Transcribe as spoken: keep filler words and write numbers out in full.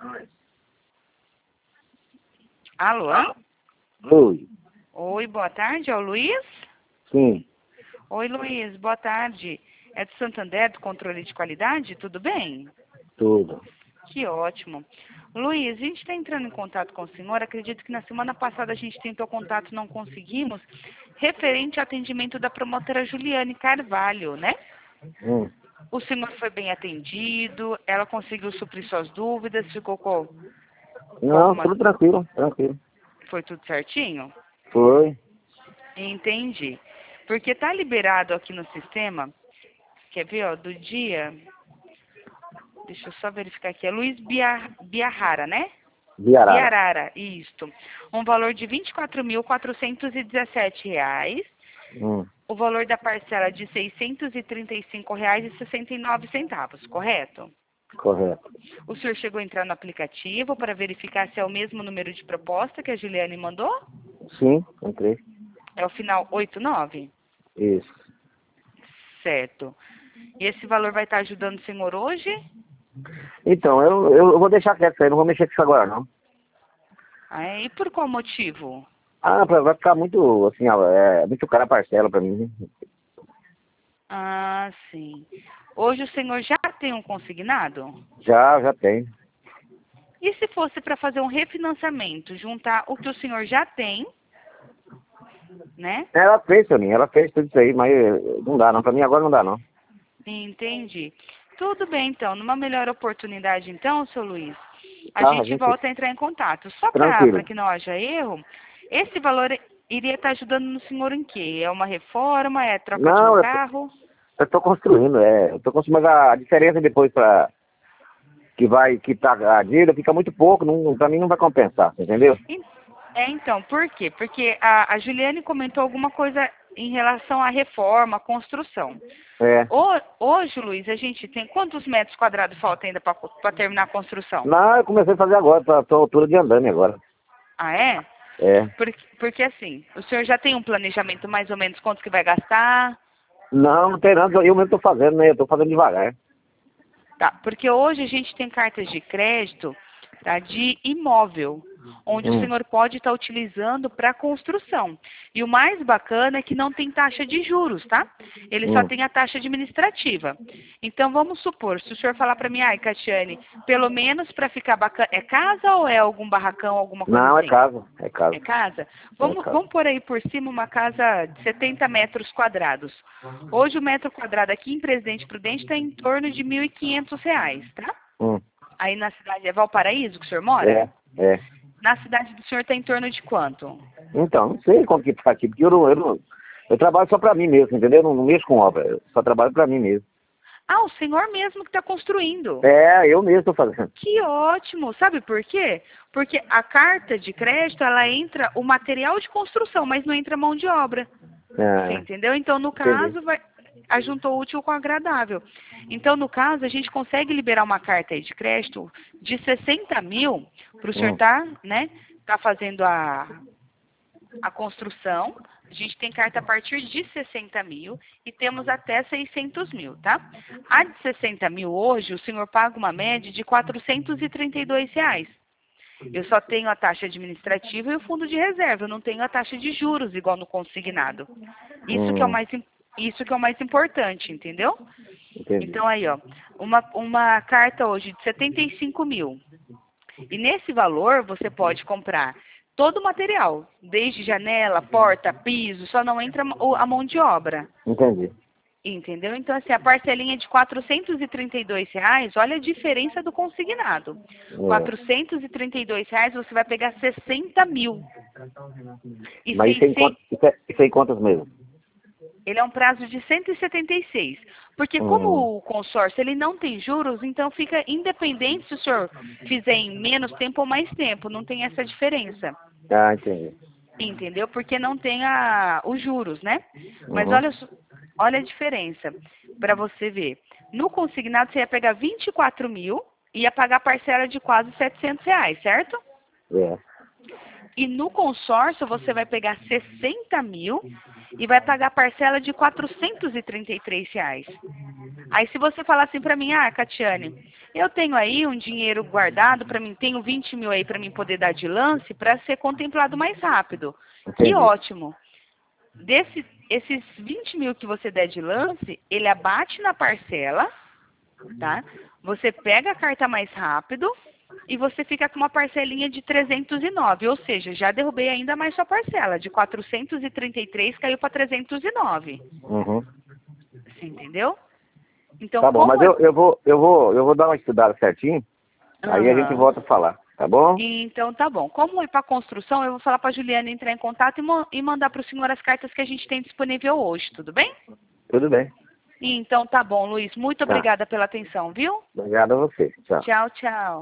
Alô? Oi. Oi, boa tarde, é o Luiz? Sim, Oi, Luiz, boa tarde. É do Santander, do controle de qualidade, tudo bem? tudo. Que ótimo. Luiz, a gente está entrando em contato com o senhor, acredito que na semana passada a gente tentou contato e não conseguimos, referente ao atendimento da promotora Juliane Carvalho, né? Hum. O senhor foi bem atendido, ela conseguiu suprir suas dúvidas, ficou com, com Não, algumas... tudo tranquilo, tranquilo. Foi tudo certinho? Foi. Entendi. Porque tá liberado aqui no sistema, quer ver, ó, do dia... Deixa eu só verificar aqui, é Luiz Bia, Biarrara, né? De Arara. Biarara, isto. Um valor de vinte e quatro mil quatrocentos e dezessete reais. Hum. O valor da parcela de seiscentos e trinta e cinco reais e sessenta e nove centavos, correto? Correto. O senhor chegou a entrar no aplicativo para verificar se é o mesmo número de proposta que a Juliane mandou? Sim, entrei. É o final oitenta e nove? Isso. Certo. E esse valor vai estar ajudando o senhor hoje? Então, eu, eu vou deixar quieto isso aí, não vou mexer com isso agora, não. Ah, é? E por qual motivo? Ah, pra- vai ficar muito, assim, ó, é muito cara a parcela pra mim. Ah, sim. Hoje o senhor já tem um consignado? Já, já tem. E se fosse para fazer um refinanciamento, juntar o que o senhor já tem, né? Ela fez, Soninha, ela fez tudo isso aí, mas eh, não dá não, pra mim agora não dá não. Entendi. Tudo bem, então. Numa melhor oportunidade, então, seu Luiz, a Tá, a gente gente, volta a entrar em contato. Só para tranquilo. que não haja erro, esse valor iria estar ajudando no senhor em quê? É uma reforma? É troca de um Não, eu, tô- carro? eu tô construindo, é, eu tô construindo, mas a, a diferença depois pra, que vai, que tá, a dívida fica muito pouco, não, pra mim não vai compensar, entendeu? E- É, então, por quê? Porque a, a Juliane comentou alguma coisa em relação à reforma, à construção. É. Ho- Hoje, Luiz, a gente tem quantos metros quadrados falta ainda para terminar a construção? Não, eu comecei a fazer agora, tô, tô à altura de andame agora. Ah, é? É. Porque, porque assim, o senhor já tem um planejamento mais ou menos quanto que vai gastar? Não, não tem nada, eu mesmo tô fazendo, né? Eu tô fazendo devagar. Tá, porque hoje a gente tem cartas de crédito, tá, de imóvel, onde o Hum, senhor pode estar utilizando para construção. E o mais bacana é que não tem taxa de juros, tá? Ele só hum. tem a taxa administrativa. Então vamos supor, se o senhor falar para mim, ai, Catiane, pelo menos para ficar bacana, é casa ou é algum barracão, alguma coisa Não, é assim? casa, é casa, É casa? é Vamos, casa. vamos pôr aí por cima uma casa de setenta metros quadrados. Hoje o metro quadrado aqui em Presidente Prudente está em torno de mil e quinhentos reais, tá? Hum, Aí na cidade, é Valparaíso que o senhor mora? é, é. Na cidade do senhor está em torno de quanto? Então, não sei quanto que tá aqui, porque eu não, eu não, eu trabalho só pra mim mesmo, entendeu? Eu não, não mexo com obra, eu só trabalho pra mim mesmo. Ah, o senhor mesmo que está construindo. É, eu mesmo tô fazendo. Que ótimo! Sabe por quê? Porque a carta de crédito, ela entra o material de construção, mas não entra mão de obra. Você É, entendeu? Então, no entendi. caso, vai, ajuntou o útil com o agradável. Então, no caso, a gente consegue liberar uma carta aí de crédito de sessenta mil para o senhor Hum, estar, né, tá fazendo a, a construção. A gente tem carta a partir de sessenta mil e temos até seiscentos mil, tá? A de sessenta mil hoje, o senhor paga uma média de quatrocentos e trinta e dois reais. Eu só tenho a taxa administrativa e o fundo de reserva. Eu não tenho a taxa de juros igual no consignado. Isso que é o hum, mais, im- isso que é o mais importante, entendeu? entendi. Então aí, ó, uma, uma carta hoje de setenta e cinco mil. E nesse valor você pode comprar todo o material, desde janela, porta, piso, só não entra o- a mão de obra. Entendi. Entendeu? Então, assim, a parcelinha de quatrocentos e trinta e dois reais, olha a diferença do consignado. É. quatrocentos e trinta e dois reais você vai pegar sessenta mil. E Mas isso aí, seiscentos, quanto, isso, é, isso aí quantos meses? ele é um prazo de cento e setenta e seis. Porque Hum, como o consórcio ele não tem juros, então fica independente se o senhor fizer em menos tempo ou mais tempo. Não tem essa diferença. ah, entendi. Entendeu? Porque não tem a, os juros, né? Mas Uhum. olha, só- olha a diferença para você ver. No consignado você ia pegar vinte e quatro mil e ia pagar parcela de quase setecentos reais, certo? É. E no consórcio você vai pegar sessenta mil e vai pagar parcela de quatrocentos e trinta e três reais. Aí se você falar assim para mim, ah, Catiane, eu tenho aí um dinheiro guardado para mim, tenho vinte mil aí para mim poder dar de lance para ser contemplado mais rápido. Entendi. Que ótimo. Desse, esses vinte mil que você der de lance, ele abate na parcela, tá? Você pega a carta mais rápido e você fica com uma parcelinha de trezentos e nove, ou seja, já derrubei ainda mais sua parcela, de quatrocentos e trinta e três caiu para trezentos e nove. Uhum. Você entendeu? Então, Tá bom, como mas eu, eu, vou, eu, vou, eu vou dar uma estudada certinho, aí a gente Aham. volta a falar, tá bom? Então, tá bom. Como ir para construção, eu vou falar para a Juliana entrar em contato e, mo- e mandar para o senhor as cartas que a gente tem disponível hoje, tudo bem? Tudo bem. Então, tá bom, Luiz. Muito Tá. obrigada pela atenção, viu? Obrigado a você. Tchau. Tchau, tchau.